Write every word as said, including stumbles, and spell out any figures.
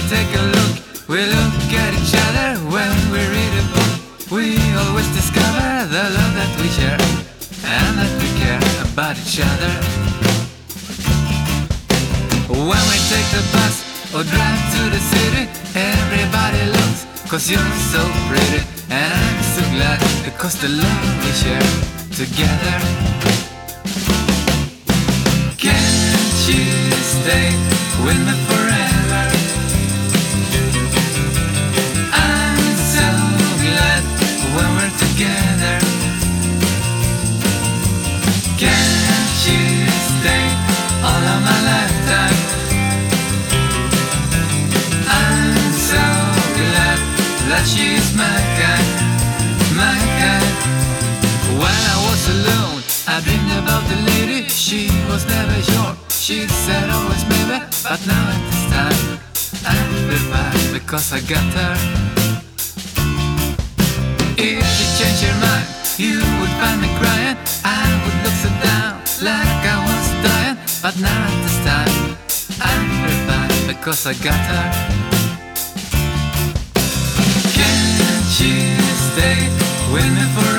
take a look, we look at each other. When we read a book, we always discover the love that we share and that we care about each other. When we take the bus or drive to the city, everybody looks, cause you're so pretty. And I'm so glad, because the love we share together. Can't you stay with me forever? I'm so glad when we're together. Can't you stay all of my lifetime? I'm so glad that she's my kind, my kind. When I was alone, I dreamed about the lady. She was never sure, she said always maybe. But now at this time, I'm fine because I got her. If you change your mind, you would find me crying. I would look so down, like I was dying. But now at this time, I'm fine because I got her. Can't you stay with me forever?